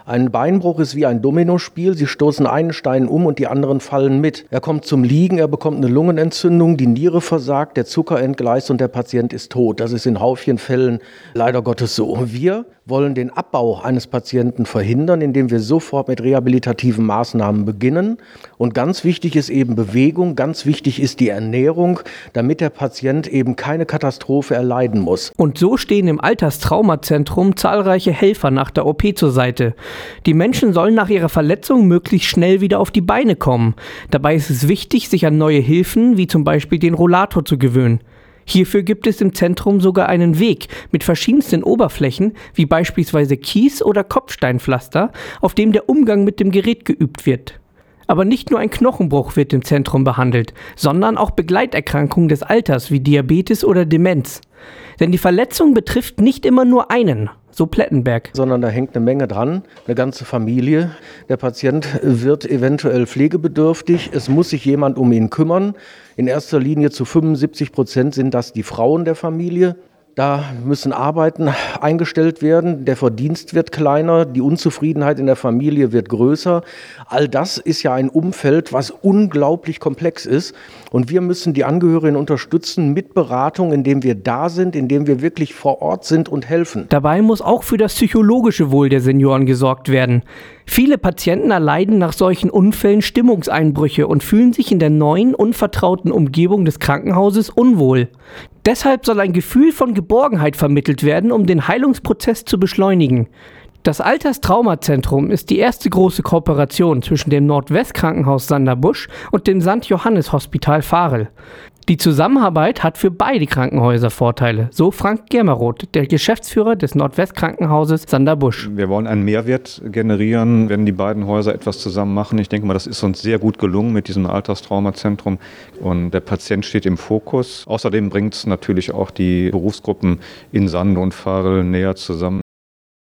Ein Beinbruch ist wie ein Dominospiel. Sie stoßen einen Stein um und die anderen fallen mit. Er kommt zum Liegen, er bekommt eine Lungenentzündung, die Niere versagt, der Zucker entgleist und der Patient ist tot. Das ist in Haufchen Fällen leider Gottes so. Wir wollen den Abbau eines Patienten verhindern, indem wir sofort mit rehabilitativen Maßnahmen beginnen. Und ganz wichtig ist eben Bewegung, ganz wichtig ist die Ernährung, damit der Patient eben keine Katastrophe erleiden muss. Und so stehen im Alterstraumazentrum zahlreiche Helfer nach der OP zur Seite. Die Menschen sollen nach ihrer Verletzung möglichst schnell wieder auf die Beine kommen. Dabei ist es wichtig, sich an neue Hilfen, wie zum Beispiel den Rollator, zu gewöhnen. Hierfür gibt es im Zentrum sogar einen Weg mit verschiedensten Oberflächen, wie beispielsweise Kies- oder Kopfsteinpflaster, auf dem der Umgang mit dem Gerät geübt wird. Aber nicht nur ein Knochenbruch wird im Zentrum behandelt, sondern auch Begleiterkrankungen des Alters wie Diabetes oder Demenz. Denn die Verletzung betrifft nicht immer nur einen, so Plettenberg. Sondern da hängt eine Menge dran, eine ganze Familie. Der Patient wird eventuell pflegebedürftig, es muss sich jemand um ihn kümmern. In erster Linie zu 75% sind das die Frauen der Familie. Da müssen Arbeiten eingestellt werden, der Verdienst wird kleiner, die Unzufriedenheit in der Familie wird größer. All das ist ja ein Umfeld, was unglaublich komplex ist. Und wir müssen die Angehörigen unterstützen mit Beratung, indem wir da sind, indem wir wirklich vor Ort sind und helfen. Dabei muss auch für das psychologische Wohl der Senioren gesorgt werden. Viele Patienten erleiden nach solchen Unfällen Stimmungseinbrüche und fühlen sich in der neuen, unvertrauten Umgebung des Krankenhauses unwohl. Deshalb soll ein Gefühl von Geborgenheit vermittelt werden, um den Heilungsprozess zu beschleunigen. Das Alterstraumazentrum ist die erste große Kooperation zwischen dem Nordwestkrankenhaus Sanderbusch und dem St. Johannes Hospital Varel. Die Zusammenarbeit hat für beide Krankenhäuser Vorteile, so Frank Germeroth, der Geschäftsführer des Nordwestkrankenhauses Sanderbusch. Wir wollen einen Mehrwert generieren, wenn die beiden Häuser etwas zusammen machen. Ich denke mal, das ist uns sehr gut gelungen mit diesem Alterstraumazentrum und der Patient steht im Fokus. Außerdem bringt es natürlich auch die Berufsgruppen in Sande und Varel näher zusammen.